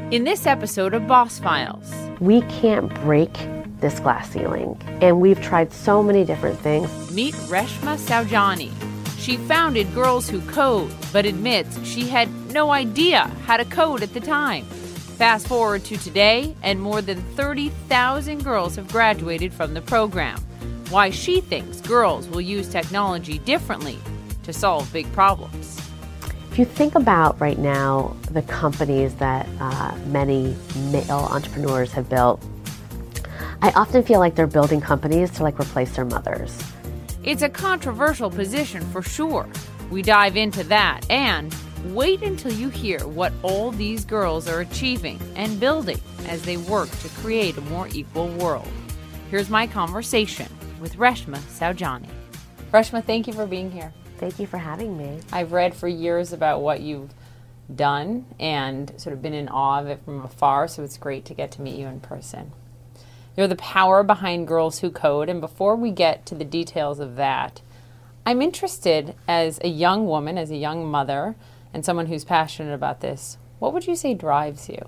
In this episode of Boss Files, we can't break this glass ceiling, and we've tried so many different things. Meet Reshma Saujani. She founded Girls Who Code, but admits she had no idea how to code at the time. Fast forward to today, and more than 30,000 girls have graduated from the program. Why she thinks girls will use technology differently to solve big problems. If you think about right now the companies that many male entrepreneurs have built, I often feel like they're building companies to replace their mothers. It's a controversial position for sure. We dive into that and wait until you hear what all these girls are achieving and building as they work to create a more equal world. Here's my conversation with Reshma Saujani. Reshma, thank you for being here. Thank you for having me. I've read for years about what you've done and sort of been in awe of it from afar, so it's great to get to meet you in person. You're the power behind Girls Who Code, and before we get to the details of that, I'm interested as a young woman, as a young mother, and someone who's passionate about this, what would you say drives you?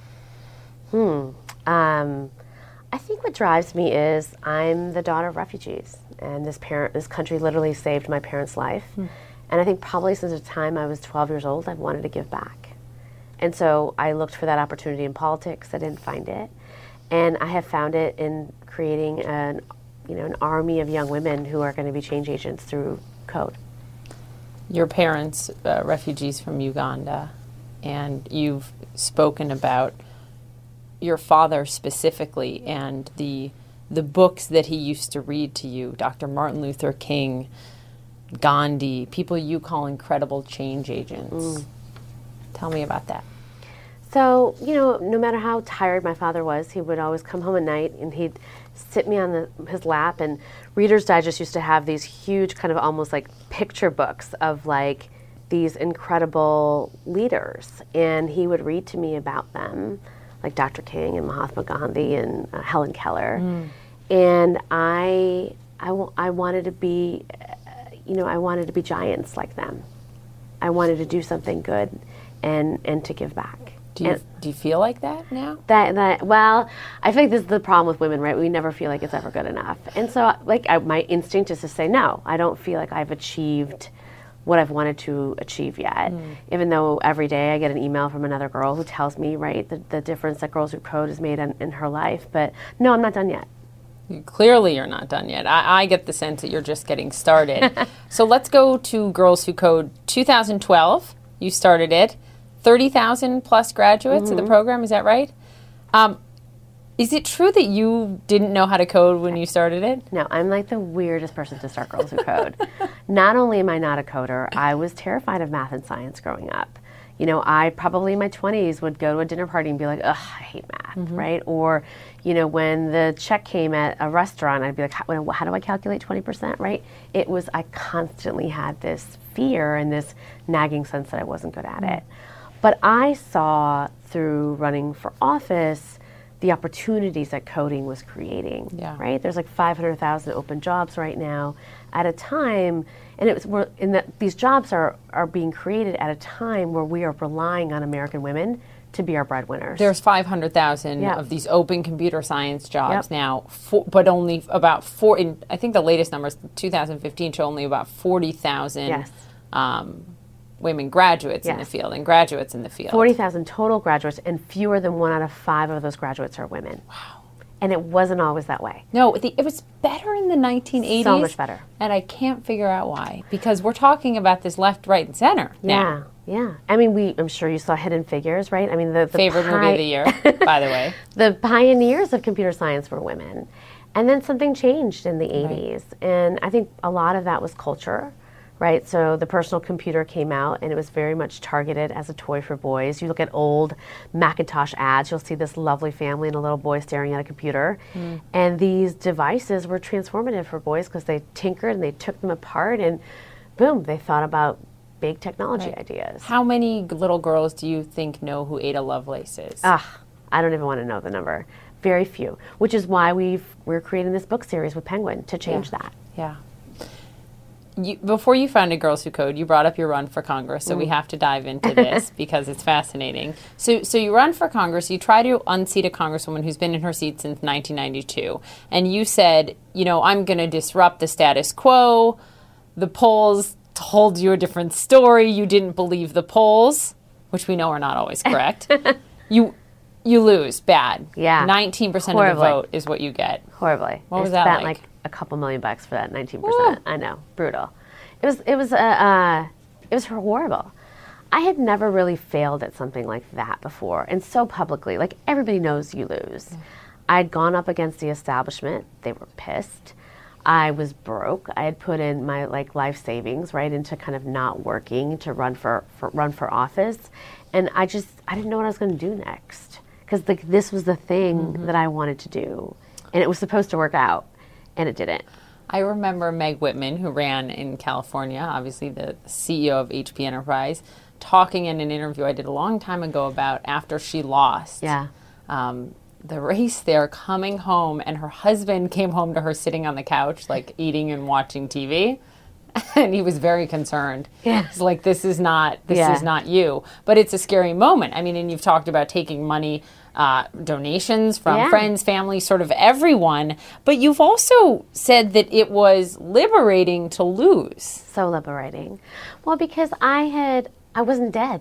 I think what drives me is I'm the daughter of refugees, and this country literally saved my parents' life. And I think probably since the time I was 12 years old, I've wanted to give back. And so I looked for that opportunity in politics. I didn't find it. And I have found it in creating an army of young women who are going to be change agents through code. Your parents, refugees from Uganda, and you've spoken about your father specifically and the books that he used to read to you, Dr. Martin Luther King, Gandhi, people you call incredible change agents. Tell me about that. So, no matter how tired my father was, he would always come home at night and he'd sit me on his lap, and Reader's Digest used to have these huge kind of almost like picture books of these incredible leaders, and he would read to me about them, like Dr. King and Mahatma Gandhi and Helen Keller. And I wanted to be, I wanted to be giants like them. I wanted to do something good and to give back. Do you feel like that now? Well, I feel like this is the problem with women, right? We never feel like it's ever good enough. And so my instinct is to say, no, I don't feel like I've achieved what I've wanted to achieve yet. Even though every day I get an email from another girl who tells me, right, the difference that Girls Who Code has made in her life. But no, I'm not done yet. Clearly you're not done yet. I get the sense that you're just getting started. So let's go to Girls Who Code 2012. You started it. 30,000 plus graduates of the program, is that right? Is it true that you didn't know how to code when you started it? No, I'm like the weirdest person to start Girls Who Code. Not only am I not a coder, I was terrified of math and science growing up. I probably in my 20s would go to a dinner party and be like, ugh, I hate math, right? Or, when the check came at a restaurant, I'd be like, how do I calculate 20%, right? I constantly had this fear and this nagging sense that I wasn't good at it. But I saw through running for office the opportunities that coding was creating, right? There's 500,000 open jobs right now at a time, and these jobs are being created at a time where we are relying on American women to be our breadwinners. There's 500,000 of these open computer science jobs now, but only about I think the latest numbers, 2015, show only about 40,000 women graduates in the field and graduates in the field. 40,000 total graduates, and fewer than 1 out of 5 of those graduates are women. Wow. And it wasn't always that way. No, it was better in the 1980s. So much better. And I can't figure out why. Because we're talking about this left, right, and center now. Yeah. I mean, I'm sure you saw Hidden Figures, right? I mean, the favorite movie of the year, by the way. The pioneers of computer science were women. And then something changed in the 80s. And I think a lot of that was culture. Right, so the personal computer came out, and it was very much targeted as a toy for boys. You look at old Macintosh ads, you'll see this lovely family and a little boy staring at a computer. And these devices were transformative for boys because they tinkered and they took them apart, and boom, they thought about big technology ideas. How many little girls do you think know who Ada Lovelace is? I don't even want to know the number. Very few, which is why we're creating this book series with Penguin to change that. Yeah. before you founded Girls Who Code, you brought up your run for Congress, so we have to dive into this because it's fascinating. So you run for Congress, you try to unseat a congresswoman who's been in her seat since 1992, and you said, I'm going to disrupt the status quo. The polls told you a different story. You didn't believe the polls, which we know are not always correct. You lose bad. Yeah. 19% of the vote is what you get. Horribly. What was that spent like? A couple $1 million for that 19%. Woo. I know, brutal. It was horrible. I had never really failed at something like that before, and so publicly. Like, everybody knows you lose. I'd gone up against the establishment. They were pissed. I was broke. I had put in my life savings right into kind of not working to run for office, and I didn't know what I was going to do next, because this was the thing that I wanted to do, and it was supposed to work out. And it didn't. I remember Meg Whitman, who ran in California, obviously the CEO of HP Enterprise, talking in an interview I did a long time ago about after she lost the race there, coming home, and her husband came home to her sitting on the couch, eating and watching TV. And he was very concerned. Yeah. He's like, this is not you. But it's a scary moment. I mean, and you've talked about taking money, donations from friends, family, sort of everyone. But you've also said that it was liberating to lose. So liberating. Well, because I wasn't dead.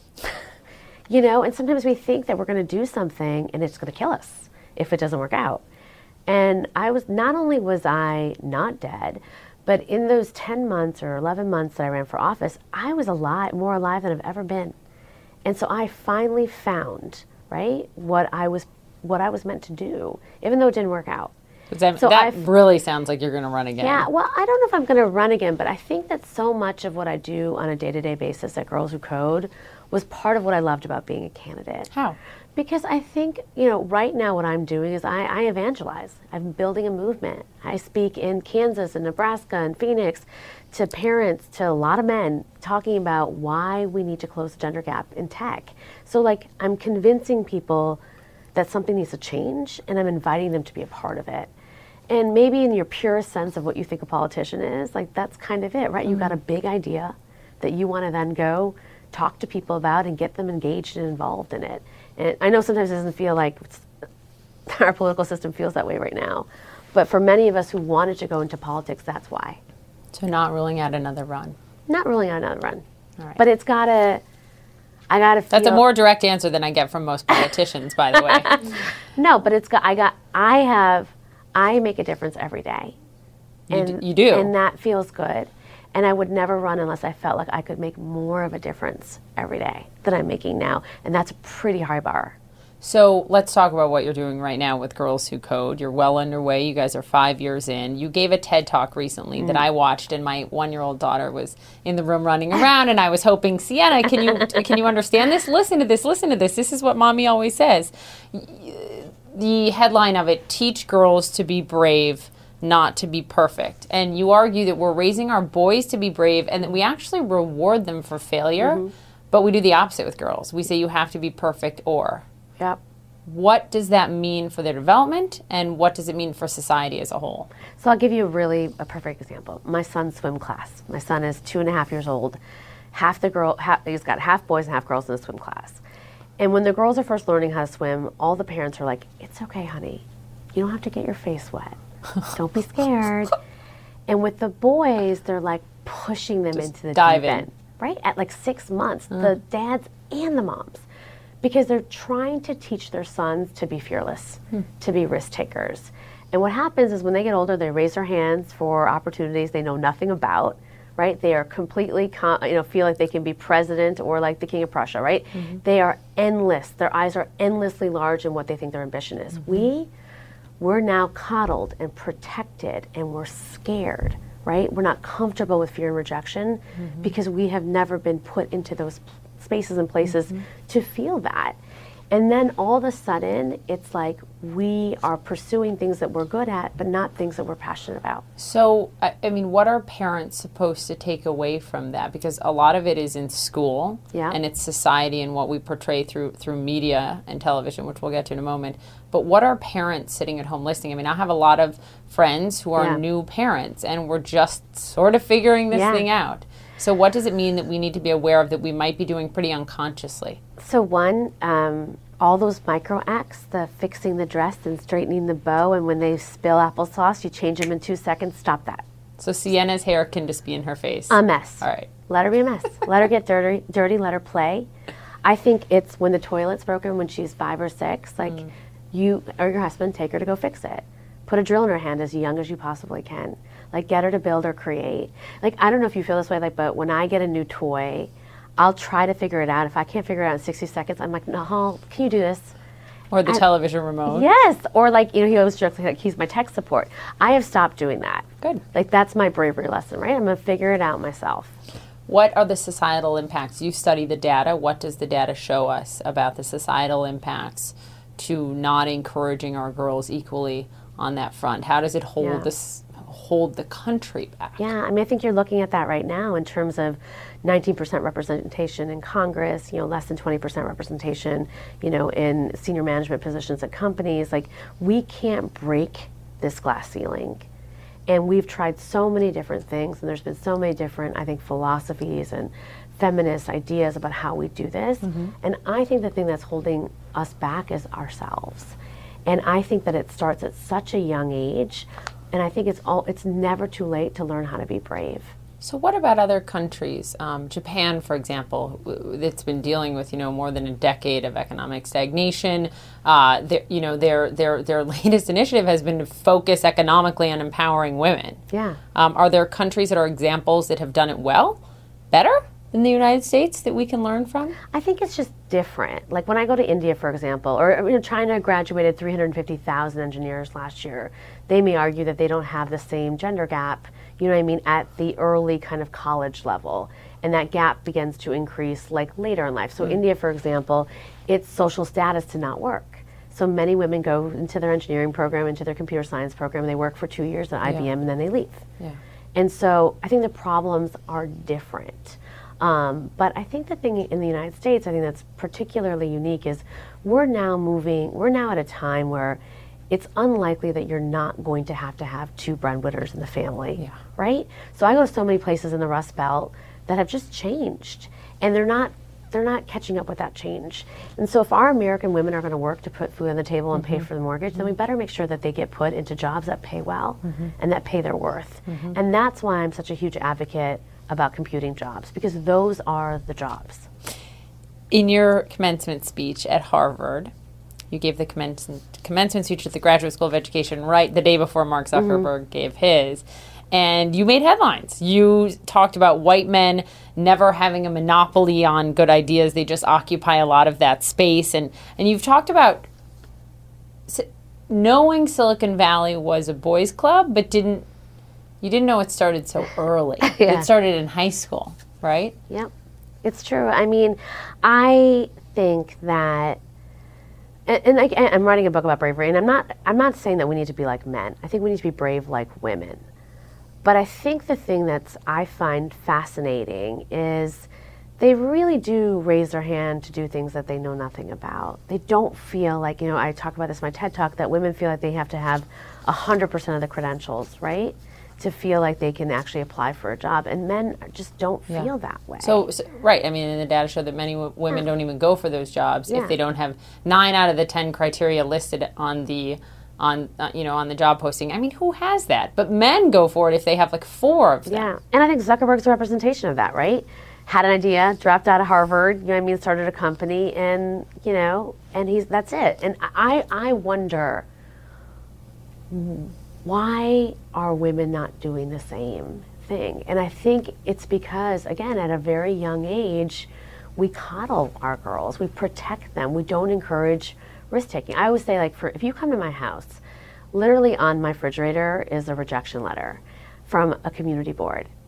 And sometimes we think that we're going to do something and it's going to kill us if it doesn't work out. And not only was I not dead, but in those 10 months or 11 months that I ran for office, I was more alive than I've ever been. And so I finally found, right, what I was meant to do, even though it didn't work out. That really sounds like you're going to run again. Yeah, well, I don't know if I'm going to run again, but I think that so much of what I do on a day-to-day basis at Girls Who Code was part of what I loved about being a candidate. How? Because I think, right now what I'm doing is I evangelize. I'm building a movement. I speak in Kansas and Nebraska and Phoenix to parents, to a lot of men, talking about why we need to close the gender gap in tech. So, I'm convincing people that something needs to change, and I'm inviting them to be a part of it. And maybe in your purest sense of what you think a politician is, that's kind of it, right? Mm-hmm. You've got a big idea that you want to then go talk to people about and get them engaged and involved in it. And I know sometimes it doesn't feel like our political system feels that way right now. But for many of us who wanted to go into politics, that's why. So not ruling out another run. Not ruling out another run. All right. But I gotta feel. That's a more direct answer than I get from most politicians, by the way. No, but I make a difference every day. And you do. And that feels good. And I would never run unless I felt like I could make more of a difference every day than I'm making now. And that's a pretty high bar. So let's talk about what you're doing right now with Girls Who Code. You're well underway. You guys are 5 years in. You gave a TED Talk recently that I watched, and my 1-year-old daughter was in the room running around, and I was hoping, Sienna, can you understand this? Listen to this. This is what Mommy always says. The headline of it, Teach Girls to Be Brave, Not to Be Perfect. And you argue that we're raising our boys to be brave and that we actually reward them for failure, but we do the opposite with girls. We say you have to be perfect or. Yep. What does that mean for their development, and what does it mean for society as a whole? So I'll give you a perfect example. My son's swim class. My son is 2.5 years old. He's got half boys and half girls in the swim class. And when the girls are first learning how to swim, all the parents are like, it's okay, honey. You don't have to get your face wet. Don't be scared. And with the boys, they're pushing them into the dive deep end. Right? At 6 months, the dads and the moms. Because they're trying to teach their sons to be fearless, to be risk takers. And what happens is when they get older, they raise their hands for opportunities they know nothing about, right? They are completely, feel like they can be president or like the king of Prussia, right? Mm-hmm. They are endless. Their eyes are endlessly large in what they think their ambition is. Mm-hmm. We're now coddled and protected, and we're scared, right? We're not comfortable with fear and rejection because we have never been put into those spaces and places to feel that. And then all of a sudden, it's like we are pursuing things that we're good at, but not things that we're passionate about. So, I mean, what are parents supposed to take away from that? Because a lot of it is in school, and it's society and what we portray through media and television, which we'll get to in a moment. But what are parents sitting at home listening? I mean, I have a lot of friends who are new parents, and we're just sort of figuring this thing out. So what does it mean that we need to be aware of that we might be doing pretty unconsciously? So one, all those micro acts, the fixing the dress and straightening the bow, and when they spill applesauce, you change them in 2 seconds, stop that. So Sienna's hair can just be in her face. A mess. All right. Let her be a mess. Let her get dirty, let her play. I think it's when the toilet's broken when she's 5 or 6, like you or your husband take her to go fix it. Put a drill in her hand as young as you possibly can. Like get her to build or create. Like I don't know if you feel this way, like, but when I get a new toy, I'll try to figure it out. If I can't figure it out in 60 seconds, I'm like, no, can you do this? Or the television remote. Yes. Or like, you know, he always jokes like he's my tech support. I have stopped doing that. Good. Like that's my bravery lesson, right? I'm going to figure it out myself. What are the societal impacts? You study the data. What does the data show us about the societal impacts to not encouraging our girls equally on that front? How does it hold the country back? Yeah, I mean, I think you're looking at that right now in terms of 19% representation in Congress, you know, less than 20% representation, you know, in senior management positions at companies. Like, we can't break this glass ceiling. And we've tried so many different things, and there's been so many different, I think, philosophies and feminist ideas about how we do this. And I think the thing that's holding us back is ourselves. And I think that it starts at such a young age, and I think it's never too late to learn how to be brave. So what about other countries? Japan, for example, it's been dealing with, you know, more than a decade of economic stagnation. Their latest initiative has been to focus economically on empowering women. Yeah. Are there countries that are examples that have done it well, better than the United States that we can learn from? I think it's just different. Like when I go to India, for example, or you know, China graduated 350,000 engineers last year. They may argue that they don't have the same gender gap, you know what I mean, at the early kind of college level. And that gap begins to increase like later in life. So India, for example, it's social status to not work. So many women go into their engineering program, into their computer science program, they work for 2 years at IBM and then they leave. Yeah. And so I think the problems are different. But I think the thing in the United States, I think that's particularly unique is we're now at a time where it's unlikely that you're not going to have 2 breadwinners in the family, right? So I go to so many places in the Rust Belt that have just changed, and they're not catching up with that change. And so if our American women are going to work to put food on the table and pay for the mortgage, then we better make sure that they get put into jobs that pay well and that pay their worth. And that's why I'm such a huge advocate about computing jobs, because those are the jobs. In your commencement speech at Harvard, you gave the commencement speech at the Graduate School of Education right the day before Mark Zuckerberg gave his. And you made headlines. You talked about white men never having a monopoly on good ideas. They just occupy a lot of that space. And you've talked about knowing Silicon Valley was a boys' club, but you didn't know it started so early. It started in high school, right? Yep, it's true. I mean, I think that, and I'm writing a book about bravery, and I'm not saying that we need to be like men. I think we need to be brave like women. But I think the thing I find fascinating is they really do raise their hand to do things that they know nothing about. They don't feel like, you know, I talk about this in my TED Talk, that women feel like they have to have 100% of the credentials, right? To feel like they can actually apply for a job, and men just don't feel that way. So right, I mean, and the data show that many women don't even go for those jobs if they don't have 9 out of the 10 criteria listed on the job posting. I mean, who has that? But men go for it if they have like 4 of them. Yeah, and I think Zuckerberg's a representation of that, right? Had an idea, dropped out of Harvard, you know what I mean, started a company, and you know, and that's it. And I wonder, why are women not doing the same thing? And I think it's because, again, at a very young age, we coddle our girls, we protect them, we don't encourage risk-taking. I always say, like, if you come to my house, literally on my refrigerator is a rejection letter from a community board.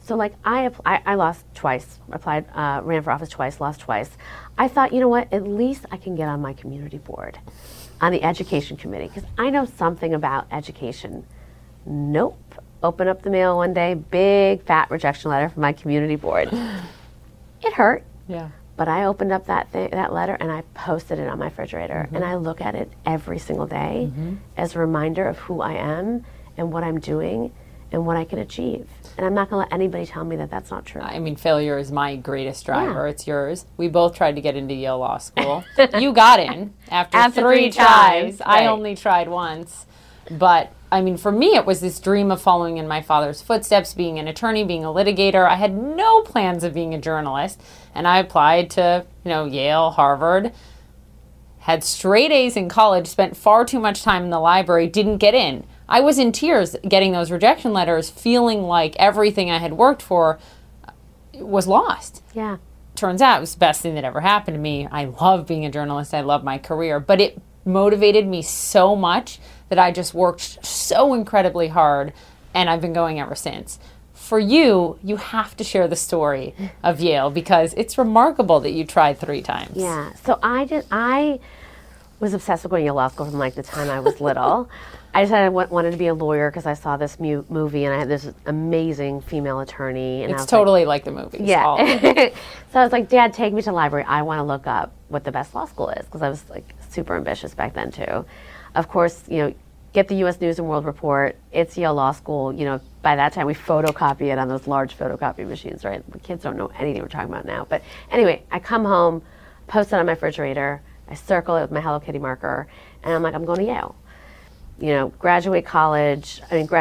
So like I lost twice, ran for office twice, lost twice. I thought, you know what, at least I can get on my community board, on the education committee, because I know something about education. Nope. Open up the mail one day, big fat rejection letter from my community board. It hurt. Yeah. But I opened up that letter and I posted it on my refrigerator, and I look at it every single day as a reminder of who I am and what I'm doing and what I can achieve. And I'm not going to let anybody tell me that that's not true. I mean, failure is my greatest driver. Yeah. It's yours. We both tried to get into Yale Law School. You got in after three three tries. times. I Right. only tried once. But, I mean, for me, it was this dream of following in my father's footsteps, being an attorney, being a litigator. I had no plans of being a journalist. And I applied to, Yale, Harvard, had straight A's in college, spent far too much time in the library, didn't get in. I was in tears getting those rejection letters, feeling like everything I had worked for was lost. Yeah. Turns out it was the best thing that ever happened to me. I love being a journalist. I love my career. But it motivated me so much that I just worked so incredibly hard, and I've been going ever since. For you, you have to share the story of Yale, because it's remarkable that you tried 3 times. Yeah. So I was obsessed with going to Yale Law School from like the time I was little. I decided I wanted to be a lawyer because I saw this movie and I had this amazing female attorney. And It's I was totally like the movies. yeah. All of it. So I was like, Dad, take me to the library. I want to look up what the best law school is, because I was like super ambitious back then too. Of course, get the U.S. News and World Report. It's Yale Law School. By that time we photocopy it on those large photocopy machines, right? The kids don't know anything we're talking about now. But anyway, I come home, post it on my refrigerator. I circle it with my Hello Kitty marker, and I'm like, I'm going to Yale. Graduate college,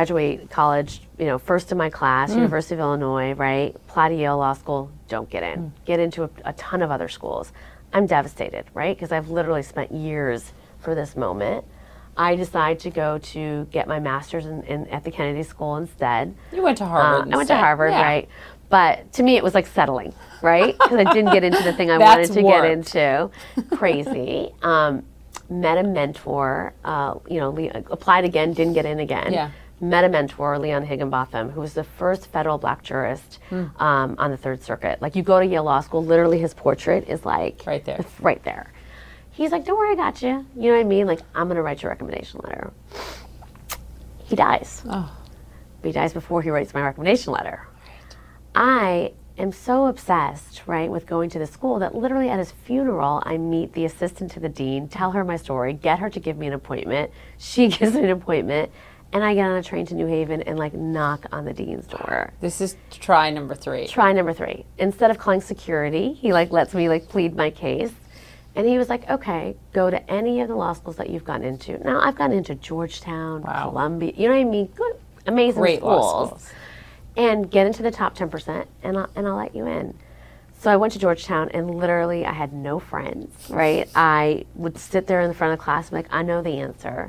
first in my class, University of Illinois, right? Apply to Yale Law School, don't get in. Get into a ton of other schools. I'm devastated, right? Because I've literally spent years for this moment. I decide to go to get my master's at the Kennedy School instead. You went to Harvard. I went to instead. Harvard, Yeah. right? But to me, it was like settling, right? Because I didn't get into the thing I That's wanted to work. get into. Crazy. Met a mentor, applied again, didn't get in again. Yeah. Met a mentor, Leon Higginbotham, who was the first federal black jurist on the Third Circuit. Like, you go to Yale Law School, literally his portrait is like Right there. It's right there. He's like, don't worry, I got you. You know what I mean? Like, I'm going to write your recommendation letter. He dies. Oh. But he dies before he writes my recommendation letter. I am so obsessed, right, with going to the school that literally at his funeral, I meet the assistant to the dean, tell her my story, get her to give me an appointment. She gives me an appointment, and I get on a train to New Haven and like knock on the dean's door. This is try number 3. Try number 3. Instead of calling security, he like lets me like plead my case. And he was like, okay, go to any of the law schools that you've gotten into. Now, I've gotten into Georgetown, Wow. Columbia, you know what I mean? Good, amazing Great schools. law schools. And get into the top 10%, and I'll let you in. So I went to Georgetown, and literally I had no friends, right? I would sit there in the front of the class and be like, I know the answer.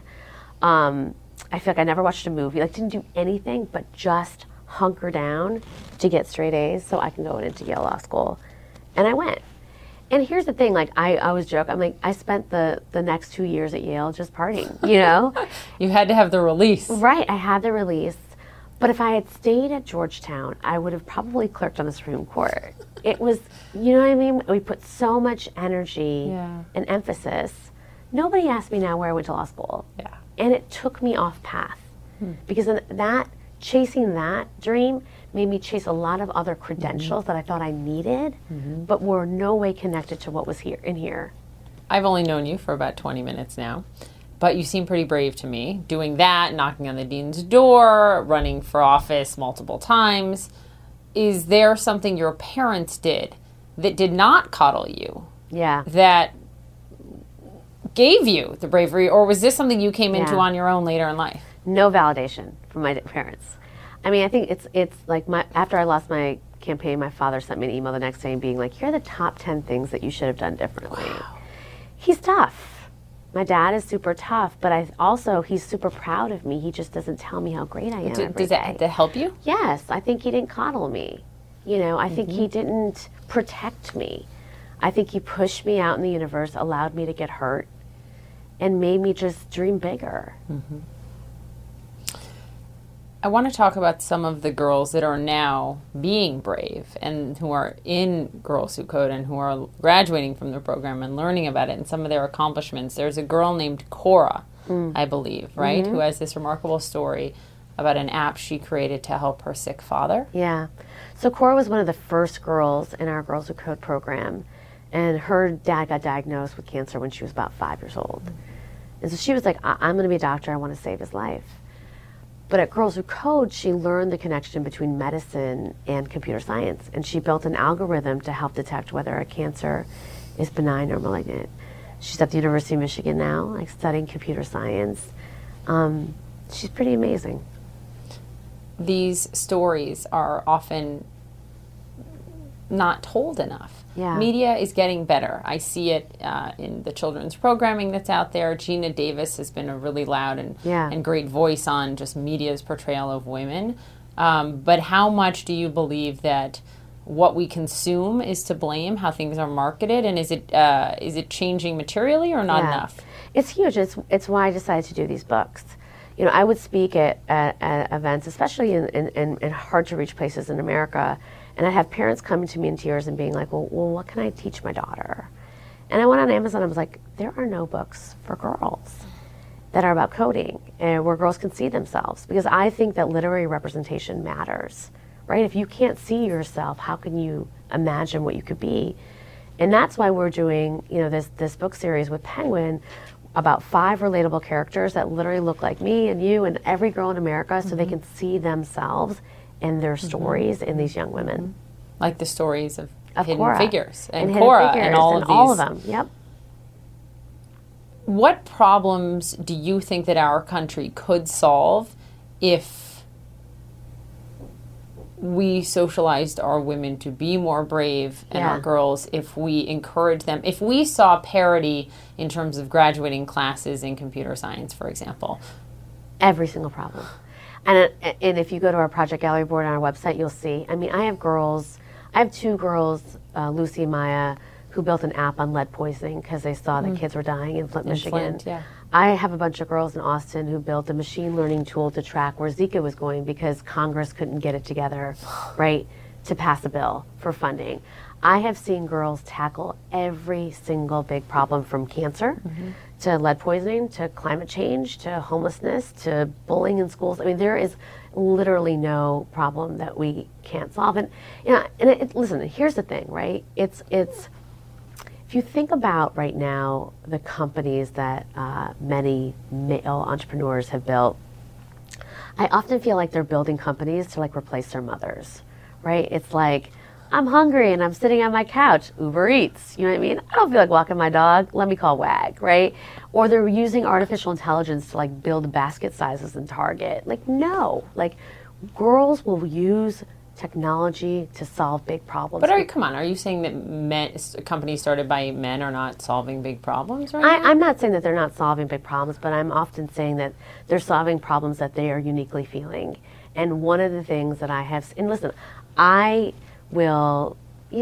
I feel like I never watched a movie, like didn't do anything but just hunker down to get straight A's so I can go into Yale Law School. And I went. And here's the thing, like I always joke, I'm like, I spent the next 2 years at Yale just partying, You had to have the release. Right, I had the release. But if I had stayed at Georgetown, I would have probably clerked on the Supreme Court. It was, you know what I mean? We put so much energy Yeah. and emphasis. Nobody asked me now where I went to law school. Yeah. And it took me off path. Because chasing that dream made me chase a lot of other credentials that I thought I needed, but were no way connected to what was in here. I've only known you for about 20 minutes now, but you seem pretty brave to me. Doing that, knocking on the dean's door, running for office multiple times. Is there something your parents did that did not coddle you, Yeah. that gave you the bravery, or was this something you came into Yeah. on your own later in life? No validation from my parents. I mean, I think it's like after I lost my campaign, my father sent me an email the next day being like, here are the top 10 things that you should have done differently. Wow. He's tough. My dad is super tough, but he's super proud of me. He just doesn't tell me how great I am every Does day. that help you? Yes, I think he didn't coddle me. I think he didn't protect me. I think he pushed me out in the universe, allowed me to get hurt, and made me just dream bigger. I want to talk about some of the girls that are now being brave and who are in Girls Who Code and who are graduating from the program and learning about it and some of their accomplishments. There's a girl named Cora, I believe, right, who has this remarkable story about an app she created to help her sick father. Yeah. So Cora was one of the first girls in our Girls Who Code program, and her dad got diagnosed with cancer when she was about 5 years old. And so she was like, I'm going to be a doctor. I want to save his life. But at Girls Who Code, she learned the connection between medicine and computer science, and she built an algorithm to help detect whether a cancer is benign or malignant. She's at the University of Michigan now, like studying computer science. She's pretty amazing. These stories are often not told enough. Yeah. Media is getting better. I see it in the children's programming that's out there. Gina Davis has been a really loud and great voice on just media's portrayal of women. But how much do you believe that what we consume is to blame, how things are marketed, and is it changing materially or not enough? It's huge. It's why I decided to do these books. You know, I would speak at events, especially in hard-to-reach places in America, and I'd have parents coming to me in tears and being like, well, what can I teach my daughter? And I went on Amazon and I was like, there are no books for girls that are about coding and where girls can see themselves. Because I think that literary representation matters, right? If you can't see yourself, how can you imagine what you could be? And that's why we're doing, you know, this book series with Penguin about 5 relatable characters that literally look like me and you and every girl in America, so they can see themselves and their stories in these young women. Like the stories of Hidden Cora. Figures and Hidden Cora Figures and all of these. all of them, yep. What problems do you think that our country could solve if we socialized our women to be more brave and our girls, if we encourage them, if we saw parity in terms of graduating classes in computer science, for example? Every single problem. And if you go to our Project Gallery board on our website, you'll see, I mean, I have 2 girls, Lucy and Maya, who built an app on lead poisoning because they saw that kids were dying in Flint, Michigan. I have a bunch of girls in Austin who built a machine learning tool to track where Zika was going because Congress couldn't get it together, right, to pass a bill for funding. I have seen girls tackle every single big problem, from cancer to lead poisoning to climate change to homelessness to bullying in schools. I mean, there is literally no problem that we can't solve. And you know, listen, here's the thing, right? It's if you think about right now the companies that many male entrepreneurs have built, I often feel like they're building companies to like replace their mothers, right? It's like, I'm hungry and I'm sitting on my couch, Uber Eats, you know what I mean? I don't feel like walking my dog, let me call WAG, right? Or they're using artificial intelligence to like build basket sizes in Target. Like, no, like girls will use technology to solve big problems. But come on, are you saying that companies started by men are not solving big problems right now? I'm not saying that they're not solving big problems, but I'm often saying that they're solving problems that they are uniquely feeling. And one of the things that I have, and listen, I will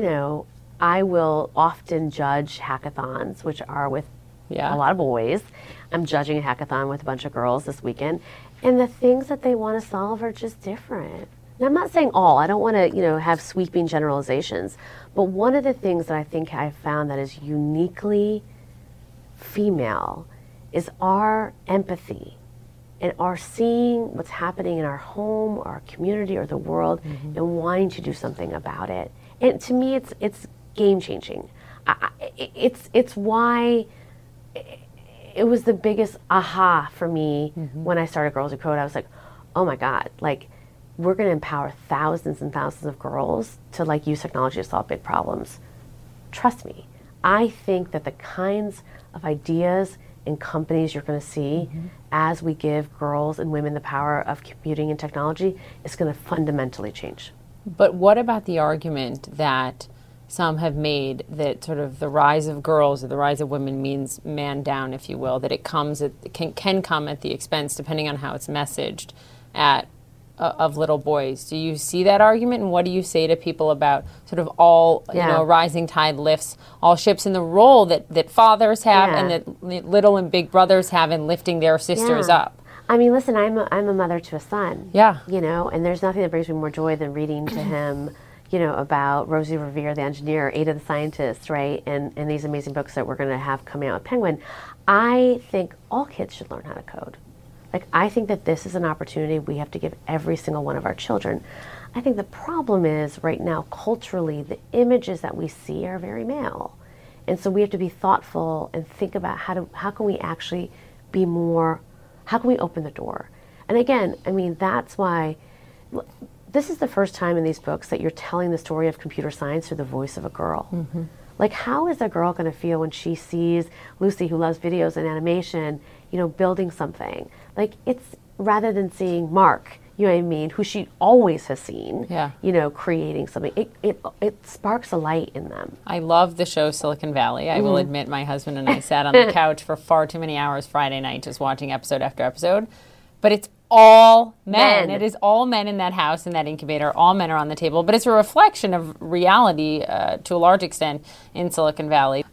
often judge hackathons, which are with a lot of boys. I'm judging a hackathon with a bunch of girls this weekend, and the things that they want to solve are just different. And I'm not saying all, I don't want to, have sweeping generalizations, but one of the things that I think I've found that is uniquely female is our empathy and our seeing what's happening in our home, our community, or the world, and wanting to do something about it. And to me, it's game changing. It's why it was the biggest aha for me when I started Girls Who Code. I was like, oh my God, like, we're going to empower thousands and thousands of girls to like use technology to solve big problems. Trust me, I think that the kinds of ideas and companies you're going to see as we give girls and women the power of computing and technology is going to fundamentally change. But what about the argument that some have made that sort of the rise of girls or the rise of women means man down, if you will, that it can come at the expense, depending on how it's messaged, of little boys? Do you see that argument, and what do you say to people about sort of all, rising tide lifts all ships, in the role that fathers have and that little and big brothers have in lifting their sisters up? I mean, listen, I'm a mother to a son. Yeah. You know, and there's nothing that brings me more joy than reading to him, you know, about Rosie Revere, the engineer, Ada the scientist, right? And these amazing books that we're going to have coming out with Penguin. I think all kids should learn how to code. Like, I think that this is an opportunity we have to give every single one of our children. I think the problem is right now, culturally, the images that we see are very male. And so we have to be thoughtful and think about how can we actually be more, how can we open the door? And again, I mean, that's why this is the first time in these books that you're telling the story of computer science through the voice of a girl. Mm-hmm. Like, how is a girl going to feel when she sees Lucy, who loves videos and animation, you know, building something? Like, it's rather than seeing Mark, you know what I mean, who she always has seen, you know, creating something. It sparks a light in them. I love the show Silicon Valley. I will admit my husband and I sat on the couch for far too many hours Friday night just watching episode after episode. But it's all men. It is all men in that house, in that incubator. All men are on the table. But it's a reflection of reality to a large extent in Silicon Valley.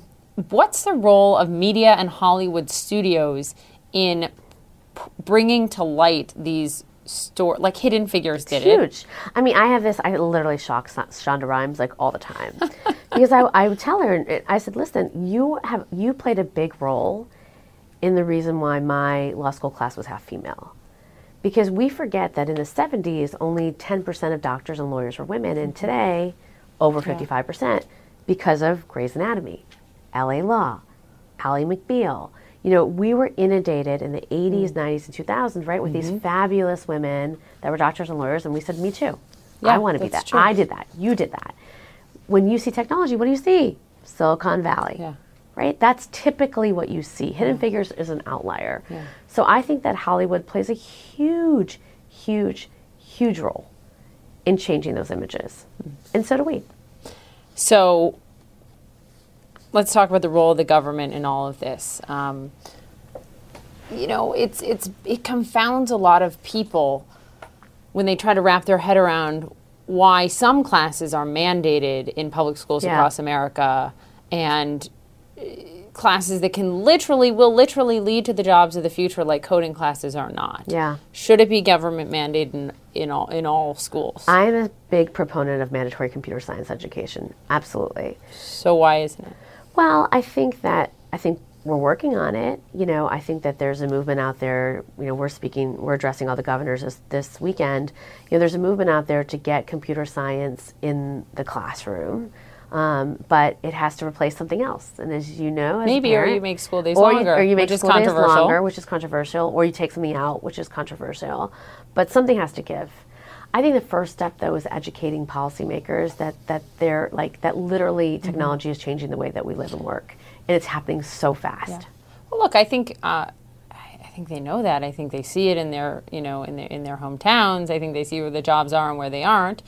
What's the role of media and Hollywood studios in bringing to light these like Hidden Figures did it? Huge. I mean, I literally shock Shonda Rhimes like all the time. Because I would tell her, I said, listen, you played a big role in the reason why my law school class was half female. Because we forget that in the 70s, only 10% of doctors and lawyers were women, and today, over 55% because of Grey's Anatomy, LA Law, Ally McBeal. You know, we were inundated in the 80s, 90s, and 2000s, right, with these fabulous women that were doctors and lawyers, and we said, me too. Yeah, I want to be that. True. I did that. You did that. When you see technology, what do you see? Silicon Valley. Yeah. Right? That's typically what you see. Hidden Figures is an outlier. Yeah. So I think that Hollywood plays a huge, huge, huge role in changing those images. And so do we. So let's talk about the role of the government in all of this. You know, it confounds a lot of people when they try to wrap their head around why some classes are mandated in public schools across America, and classes that will literally lead to the jobs of the future, like coding classes, are not. Yeah. Should it be government mandated in all schools? I'm a big proponent of mandatory computer science education. Absolutely. So why isn't it? Well, I think we're working on it. You know, I think that there's a movement out there. You know, we're addressing all the governors this weekend. You know, there's a movement out there to get computer science in the classroom. But it has to replace something else. And as you know, as maybe, a parent, or you make school days longer, or you make which is school days controversial. longer, which is controversial, or you take something out, which is controversial. But something has to give. I think the first step, though, is educating policymakers that they're like that. Literally, technology is changing the way that we live and work, and it's happening so fast. Yeah. Well, look, I think they know that. I think they see it in their in their hometowns. I think they see where the jobs are and where they aren't.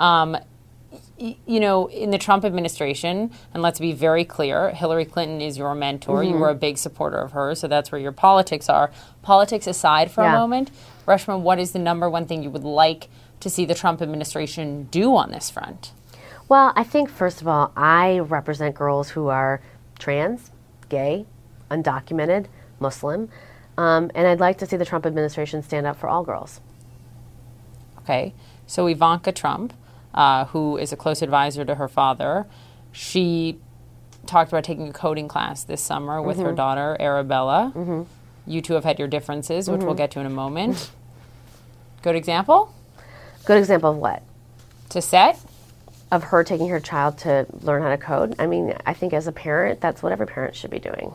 You know, in the Trump administration, and let's be very clear, Hillary Clinton is your mentor. You were a big supporter of her, so that's where your politics are. Politics aside for a moment, Reshma, what is the number one thing you would like to see the Trump administration do on this front? Well, I think, first of all, I represent girls who are trans, gay, undocumented, Muslim, and I'd like to see the Trump administration stand up for all girls. Okay, so Ivanka Trump, who is a close advisor to her father, she talked about taking a coding class this summer with her daughter, Arabella. You two have had your differences, which we'll get to in a moment. Good example? Good example of what? To set? Of her taking her child to learn how to code. I mean, I think as a parent, that's what every parent should be doing.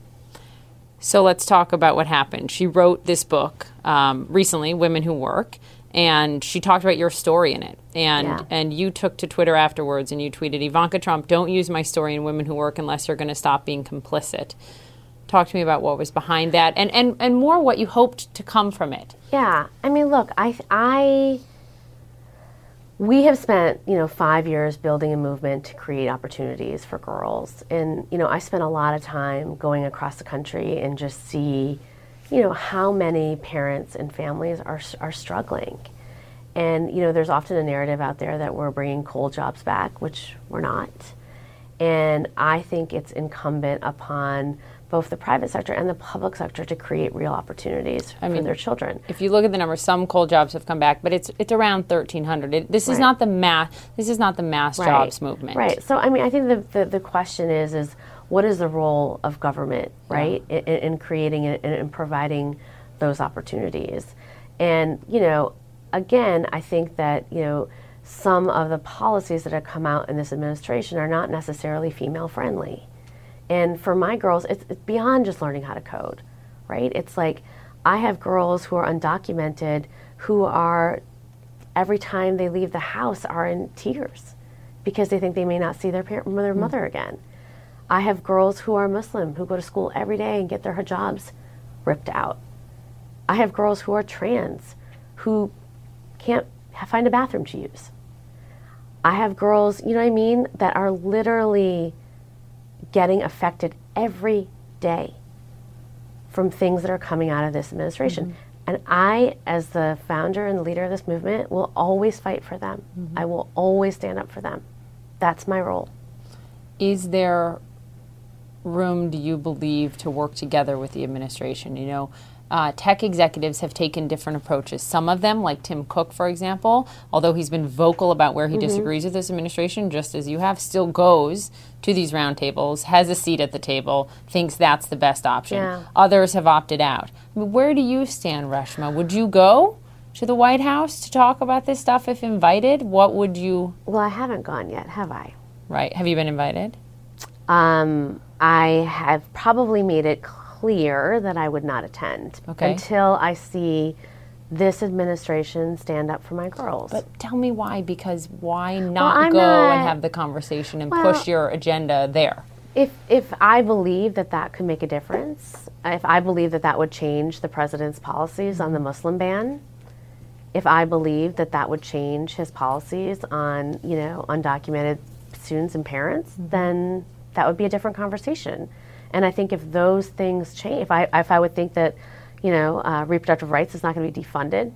So let's talk about what happened. She wrote this book recently, Women Who Work, and she talked about your story in it. And you took to Twitter afterwards and you tweeted, Ivanka Trump, don't use my story in Women Who Work unless you're going to stop being complicit. Talk to me about what was behind that and more what you hoped to come from it. Yeah. I mean, look, we have spent, 5 years building a movement to create opportunities for girls. And, I spent a lot of time going across the country and just see, how many parents and families are struggling. And, there's often a narrative out there that we're bringing coal jobs back, which we're not. And I think it's incumbent upon both the private sector and the public sector to create real opportunities for their children. If you look at the numbers, some coal jobs have come back, but it's around 1,300. This is not the mass. This is not the mass jobs movement. Right. So I mean, I think the question is what is the role of government, right, in creating and providing those opportunities? And again, I think that some of the policies that have come out in this administration are not necessarily female friendly. And for my girls, it's beyond just learning how to code, right? It's like I have girls who are undocumented who are, every time they leave the house, are in tears because they think they may not see their mother again. I have girls who are Muslim who go to school every day and get their hijabs ripped out. I have girls who are trans who can't find a bathroom to use. I have girls, that are literally getting affected every day from things that are coming out of this administration. And I, as the founder and the leader of this movement, will always fight for them. I will always stand up for them. That's my role. Is there room, do you believe, to work together with the administration? Tech executives have taken different approaches. Some of them, like Tim Cook, for example, although he's been vocal about where he disagrees with this administration, just as you have, still goes to these roundtables, has a seat at the table, thinks that's the best option. Yeah. Others have opted out. I mean, where do you stand, Reshma? Would you go to the White House to talk about this stuff if invited? What would you... Well, I haven't gone yet, have I? Right. Have you been invited? I have probably made it clear that I would not attend until I see this administration stand up for my girls. But tell me why, because why not and have the conversation and push your agenda there? If I believe that could make a difference, if I believe that would change the president's policies on the Muslim ban, if I believe that would change his policies on, undocumented students and parents, then that would be a different conversation. And I think if those things change, if I would think that, reproductive rights is not going to be defunded,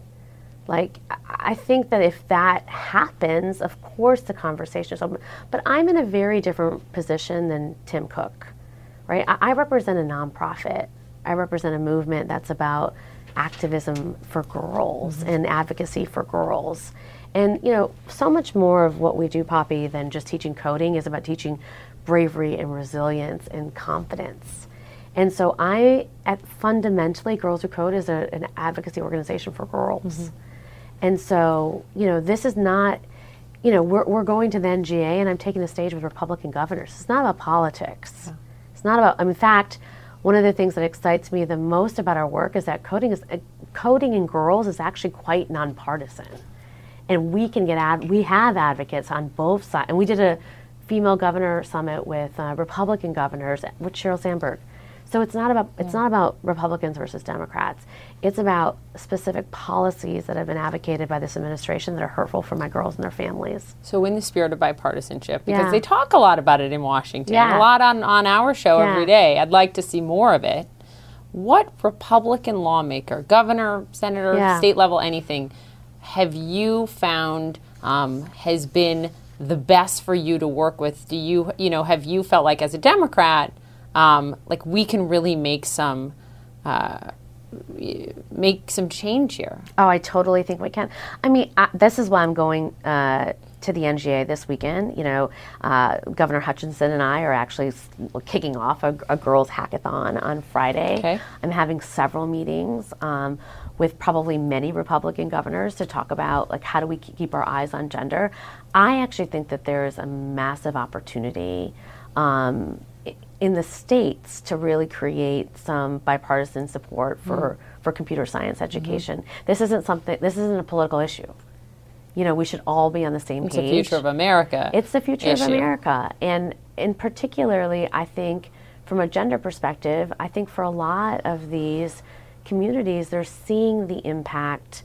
I think that if that happens, of course the conversation is open. But I'm in a very different position than Tim Cook, right? I represent a nonprofit. I represent a movement that's about activism for girls and advocacy for girls. And, so much more of what we do, Poppy, than just teaching coding is about teaching bravery and resilience and confidence. And so fundamentally, Girls Who Code is an advocacy organization for girls. And so, this is not, we're going to the NGA and I'm taking the stage with Republican governors. It's not about politics. It's not about, in fact, one of the things that excites me the most about our work is that coding in girls is actually quite nonpartisan. And we have advocates on both sides. And we did a female governor summit with Republican governors with Sheryl Sandberg. So it's not about Republicans versus Democrats. It's about specific policies that have been advocated by this administration that are hurtful for my girls and their families. So in the spirit of bipartisanship, because they talk a lot about it in Washington, a lot on our show every day, I'd like to see more of it. What Republican lawmaker, governor, senator, state level, anything, have you found has been the best for you to work with? Do you, have you felt like as a Democrat, we can really make some change here? Oh, I totally think we can. I mean, this is why I'm going to the NGA this weekend. Governor Hutchinson and I are actually kicking off a girls' hackathon on Friday. Okay. I'm having several meetings with probably many Republican governors to talk about how do we keep our eyes on gender. I actually think that there is a massive opportunity in the states to really create some bipartisan support for computer science education. This isn't a political issue. We should all be on the same page. It's the future of America. It's the future of America. And particularly, I think, from a gender perspective, I think for a lot of these communities, they're seeing the impact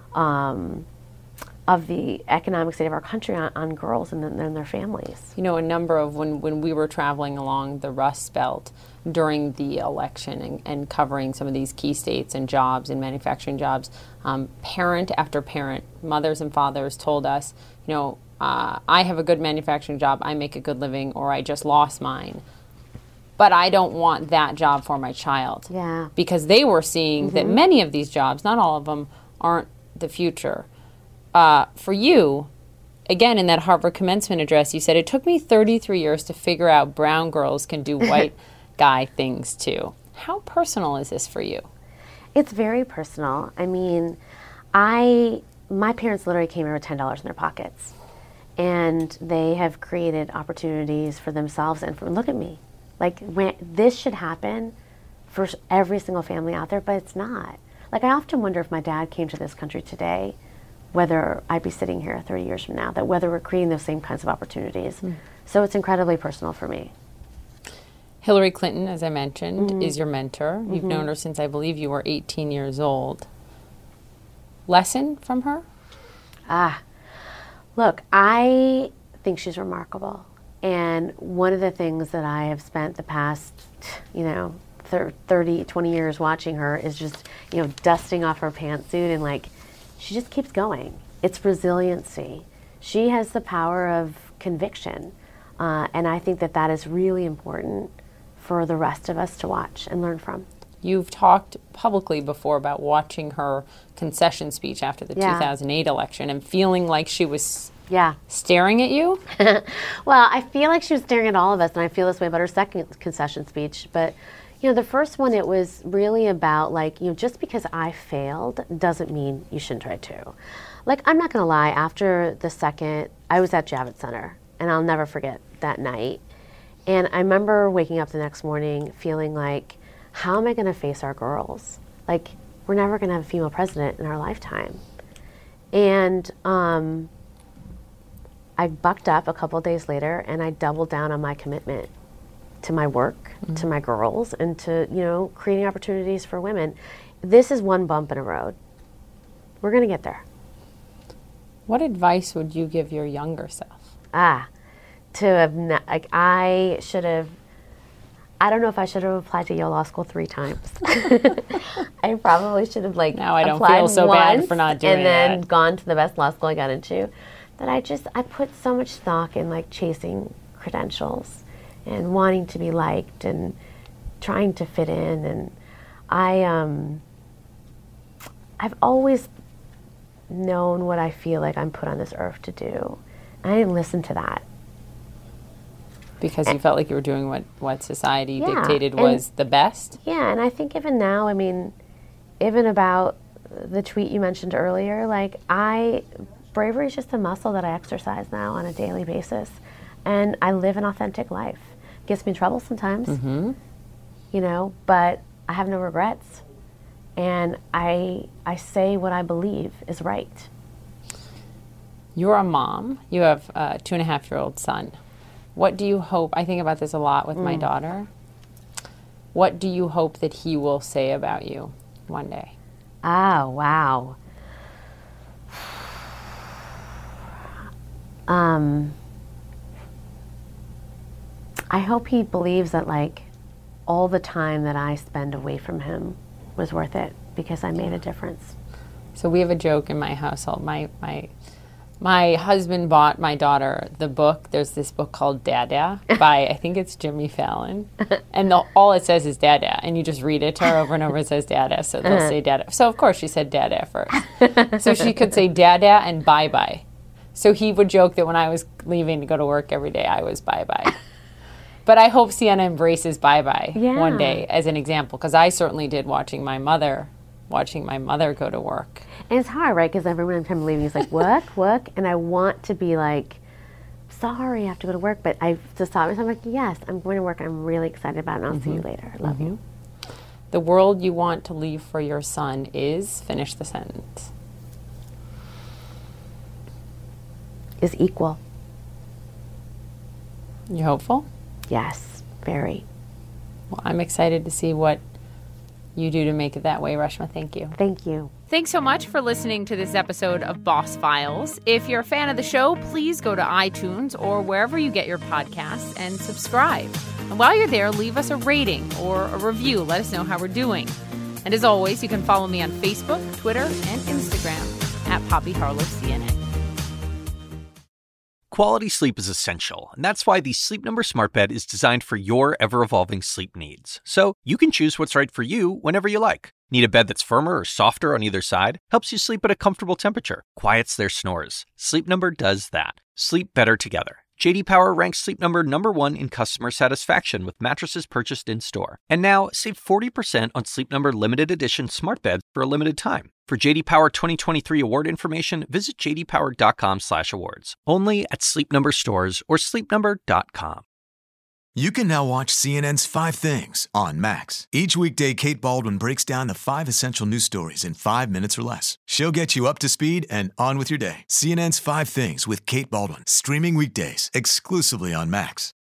of the economic state of our country on girls and their families. A number of, when we were traveling along the Rust Belt during the election and covering some of these key states and jobs and manufacturing jobs, parent after parent, mothers and fathers told us, I have a good manufacturing job, I make a good living, or I just lost mine. but I don't want that job for my child. Yeah. Because they were seeing that many of these jobs, not all of them, aren't the future. For you, again, in that Harvard commencement address, you said, it took me 33 years to figure out brown girls can do white guy things too. How personal is this for you? It's very personal. I mean, my parents literally came here with $10 in their pockets. And they have created opportunities for themselves and look at me. Like, this should happen for every single family out there, but it's not. Like, I often wonder if my dad came to this country today, whether I'd be sitting here 30 years from now, that whether we're creating those same kinds of opportunities. So it's incredibly personal for me. Hillary Clinton, as I mentioned, is your mentor. You've known her since I believe you were 18 years old. Lesson from her? Look, I think she's remarkable. And one of the things that I have spent the past, 30, 20 years watching her is just, dusting off her pantsuit and like, she just keeps going. It's resiliency. She has the power of conviction. And I think that is really important for the rest of us to watch and learn from. You've talked publicly before about watching her concession speech after the 2008 election and feeling like she was staring at you? Well, I feel like she was staring at all of us, and I feel this way about her second concession speech. But, the first one, it was really about, like, just because I failed doesn't mean you shouldn't try too. Like, I'm not going to lie, after the second, I was at Javits Center, and I'll never forget that night. And I remember waking up the next morning feeling like, how am I going to face our girls? Like, we're never going to have a female president in our lifetime. And I bucked up a couple of days later, and I doubled down on my commitment to my work, to my girls, and to, creating opportunities for women. This is one bump in a road. We're going to get there. What advice would you give your younger self? I don't know if I should have applied to Yale Law School 3 times. I probably should have now I don't feel so bad for not doing and then gone to the best law school I got into. That I put so much stock in like chasing credentials and wanting to be liked and trying to fit in. And I've always known what I feel like I'm put on this earth to do. I didn't listen to that. Because you felt like you were doing what society dictated was the best? Yeah, and I think even now, even about the tweet you mentioned earlier, like bravery is just a muscle that I exercise now on a daily basis. And I live an authentic life. It gets me in trouble sometimes, but I have no regrets. And I say what I believe is right. You're a mom. You have a 2.5-year-old son. What do you hope? I think about this a lot with my daughter. What do you hope that he will say about you one day? Wow. I hope he believes that, like, all the time that I spend away from him was worth it because I made a difference. So we have a joke in my household. My husband bought my daughter the book. There's this book called Dada by, I think it's Jimmy Fallon. And all it says is Dada. And you just read it to her over and over. It says Dada. So they'll say Dada. So, of course, she said Dada first. So she could say Dada and bye-bye. So he would joke that when I was leaving to go to work every day, I was bye-bye. But I hope Sienna embraces bye-bye one day as an example. Because I certainly did watching my mother go to work. And it's hard, right? Because every time I'm leaving, he's like, work. And I want to be like, sorry, I have to go to work. But I just thought myself, I'm like, yes, I'm going to work. I'm really excited about it, and I'll see you later. I love you. The world you want to leave for your son is, finish the sentence. Is equal. You hopeful? Yes, very. Well, I'm excited to see what you do to make it that way, Reshma. Thank you. Thank you. Thanks so much for listening to this episode of Boss Files. If you're a fan of the show, please go to iTunes or wherever you get your podcasts and subscribe. And while you're there, leave us a rating or a review. Let us know how we're doing. And as always, you can follow me on Facebook, Twitter, and Instagram at Poppy Harlow CNN. Quality sleep is essential, and that's why the Sleep Number Smart Bed is designed for your ever-evolving sleep needs. So you can choose what's right for you whenever you like. Need a bed that's firmer or softer on either side? Helps you sleep at a comfortable temperature. Quiets their snores. Sleep Number does that. Sleep better together. J.D. Power ranks Sleep Number number 1 in customer satisfaction with mattresses purchased in-store. And now, save 40% on Sleep Number limited edition smart beds for a limited time. For J.D. Power 2023 award information, visit jdpower.com/awards. Only at Sleep Number stores or sleepnumber.com. You can now watch CNN's 5 Things on Max. Each weekday, Kate Baldwin breaks down the 5 essential news stories in 5 minutes or less. She'll get you up to speed and on with your day. CNN's 5 Things with Kate Baldwin, streaming weekdays exclusively on Max.